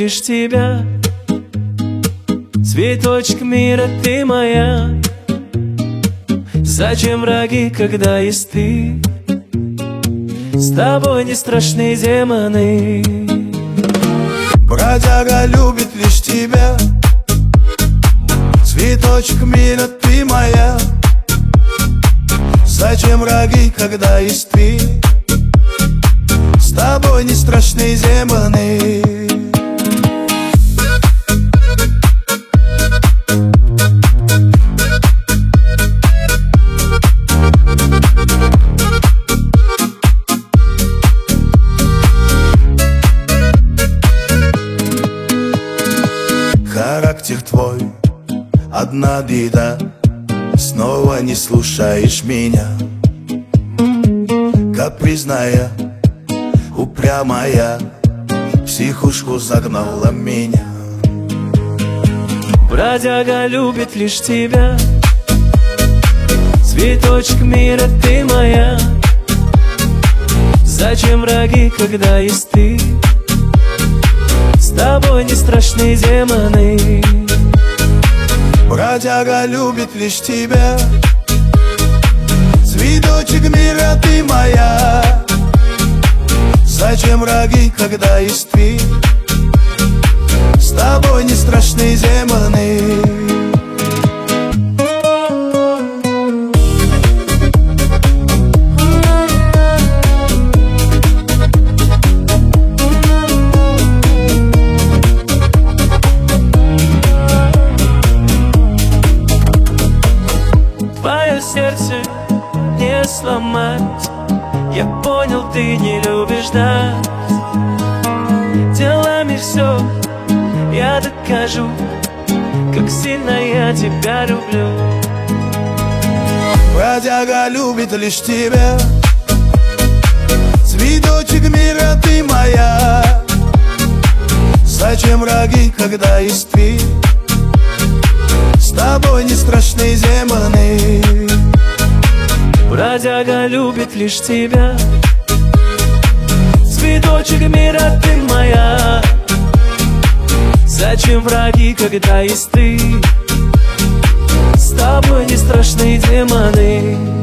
лишь тебя. Цветочек мира, ты моя. Зачем враги, когда есть ты? С тобой не страшны демоны. Бродяга любит лишь тебя. Цветочек мира, ты моя. Зачем враги, когда есть ты? С тобой не страшны демоны. Характер твой, одна беда. Снова не слушаешь меня. Капризная, упрямая, в психушку загнала меня. Бродяга любит лишь тебя. Цветочек мира, ты моя. Зачем враги, когда есть ты? С тобой не страшны демоны. Бродяга любит лишь тебя. Цветочек мира, ты моя. Зачем враги, когда есть ты? С тобой не страшны демоны. Твое сердце не сломать. Я понял, ты не любишь ждать. Делами все я докажу, как сильно я тебя люблю. Бродяга любит лишь тебя. Цветочек мира, ты моя. Зачем враги, когда есть ты? С тобой не страшны демоны. Бродяга любит лишь тебя. Цветочек мира, ты моя. Зачем враги, когда есть ты? С тобой не страшны демоны.